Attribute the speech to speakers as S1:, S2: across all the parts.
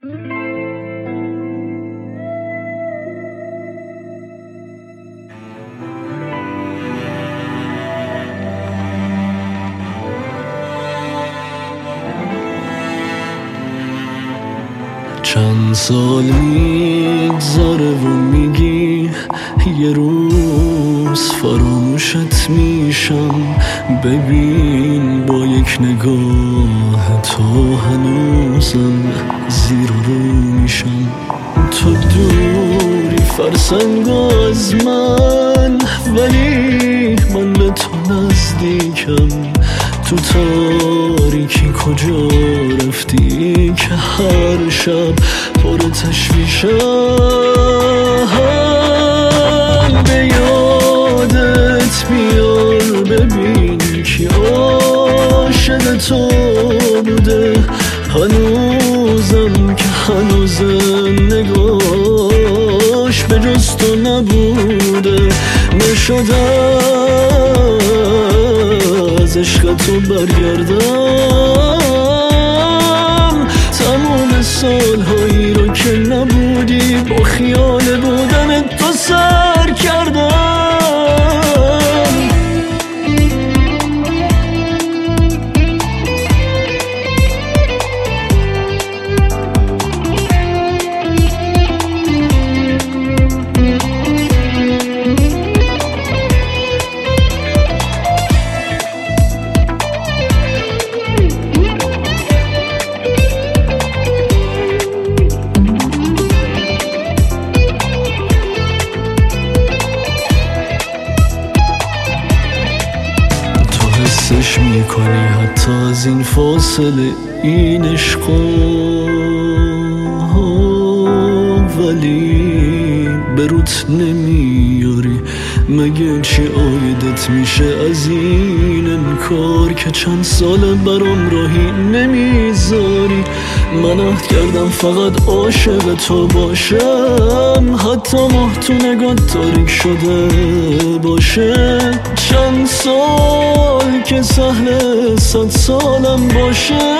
S1: چند سال میگذاره و میگی یه روز فراموشت میشم. ببین با یک نگاه تو هنوزم زیر و رو میشم. تو دوری فرسنگ از من، ولی من به تو نزدیکم. تو تاریکی کجا رفتی که هر شب پر تشویشم؟ به یادت بیار ببین کی عاشق تو بوده. هنوزم که هنوز نگاش به جز تو نبوده. نشده از عشق تو برگردم. تمام سالهایی رو که نبودی با خیال بودن تو سر کردم. حسش میکنی حتی از این فاصله این عشقو، ولی به روت نمیاری. مگه چی عایدت میشه از این انکار که چند ساله برام راهی نمیذاری؟ من عهد کردم فقط عاشق تو باشم، حتی ماه تو نگاه تاریک شده باشه. چند سال که سهل 100 سالم باشه.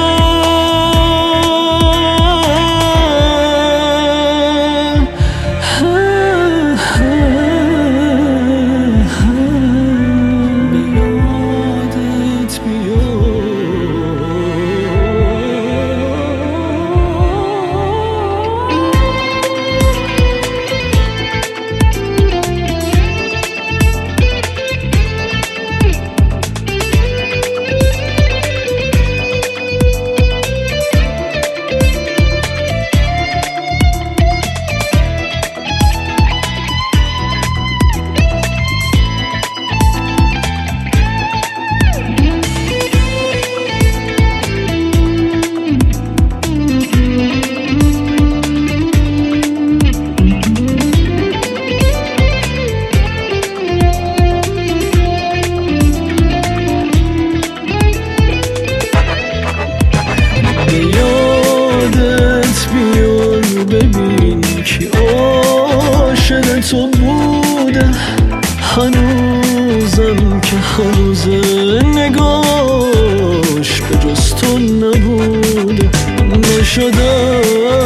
S1: ببین کی عاشق تو بوده. هنوزم که هنوز نگاش به جز تو نبوده. نشده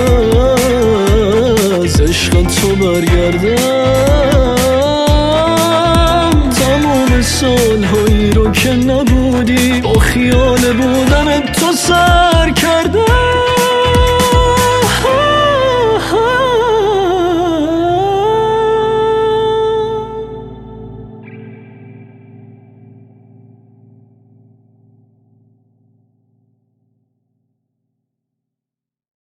S1: از عشق تو برگردم. تمام سالهایی رو که نبودی با خیال بودن تو سر